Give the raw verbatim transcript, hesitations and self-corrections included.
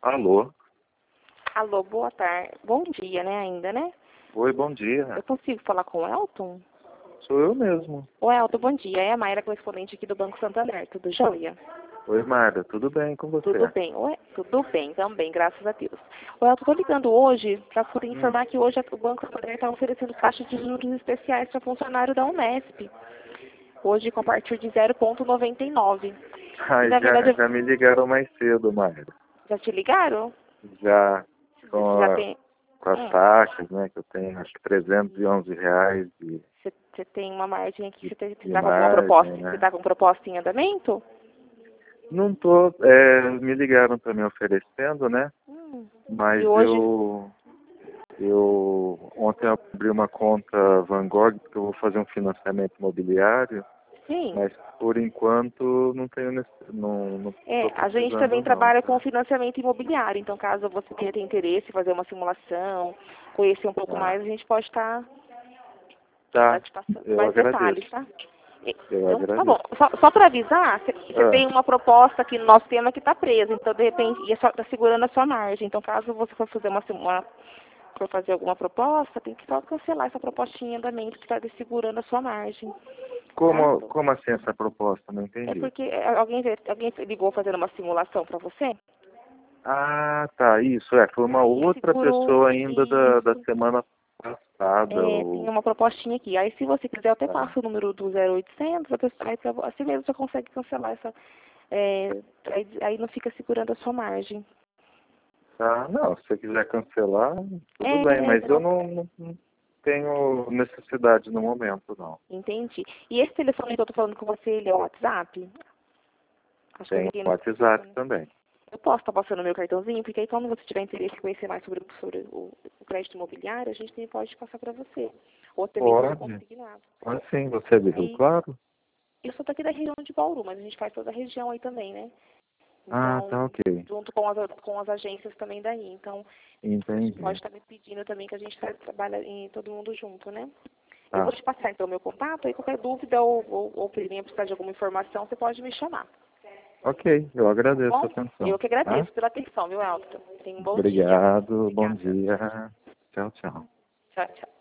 Alô? Alô, boa tarde. Bom dia, né, ainda, né? Oi, bom dia. Eu consigo falar com o Elton? Sou eu mesmo. Ô, Elton, bom dia. É a Mayra, correspondente aqui do Banco Santander. Tudo jóia? Oi, Marda, tudo bem com você? Tudo bem. Ué, tudo bem também, graças a Deus. Ô, Elton, tô ligando hoje para poder informar Hum. que hoje o Banco Santander está oferecendo taxas de juros especiais para funcionário da Unesp. Hoje com a partir de zero vírgula noventa e nove. E, Ai, na já, verdade, já me ligaram mais cedo, Marda. já te ligaram? Já Você com, já a, tem... com as Hum. taxas, né, que eu tenho, acho que trezentos e onze reais de, Você, você tem uma margem aqui, você de está com alguma margem, proposta? Você né? está com proposta em andamento? Não tô, é, me ligaram para me oferecendo, né? Hum. E Mas hoje, eu, eu, ontem eu abri uma conta Vanguard, porque eu vou fazer um financiamento imobiliário. sim. Mas por enquanto não tenho nesse- não não É, estou a gente também precisando não, trabalha com tá? financiamento imobiliário, então caso você tenha interesse em fazer uma simulação, conhecer um pouco Tá, mais, a gente pode estar tá. te passando Eu mais agradeço. detalhes, tá? E- Eu Então, tá bom. agradeço. Só, só para avisar, você Ah, tem uma proposta aqui no nosso tema que está presa, então de repente, e está segurando a sua margem. Então, caso você for fazer uma, sim- uma for fazer alguma proposta, tem que só cancelar essa propostinha em andamento que está segurando a sua margem. Tá? como como assim essa proposta? Não É entendi. porque é, alguém, alguém ligou fazendo uma simulação para você? Ah, tá. Isso é. Foi uma Aí outra segurou pessoa ainda da da isso. semana passada. É, tem Ou, uma propostinha aqui. Aí se você quiser, eu até tá. passo o número do zero oitocentos, a pessoa- aí pra, assim mesmo você consegue cancelar essa. É, aí, aí não fica segurando a sua margem. Tá. Não, se você quiser cancelar, tudo bem. É, Mas eu não, não, não, não tenho necessidade no momento, não. entendi. E esse telefone que eu tô falando com você, ele é o WhatsApp? Acho que eu Tenho liguei nesse WhatsApp telefone. também. Eu posso estar passando meu cartãozinho, porque aí quando você tiver interesse em conhecer mais sobre, sobre o, o crédito imobiliário, a gente tem, pode passar para você. Ou até mesmo no Pode. consignado. Pode sim, você é do Rio Aí, Claro? eu sou daqui da região de Bauru, mas a gente faz toda a região aí também, né? Ah, Então, tá ok. junto com as, com as agências também daí. Então, você pode Entendi. estar me pedindo também que a gente tra- trabalha em todo mundo junto, né? Eu vou Tá. te passar então o meu contato, aí qualquer dúvida ou, ou, ou precisar precisar de alguma informação, você pode me chamar. Ok, eu Tá agradeço a bom? atenção. Eu que Tá? agradeço pela atenção, viu, Elton? Tenha um bom dia. Obrigado, bom Obrigada. dia. Tchau, tchau. Tchau, tchau.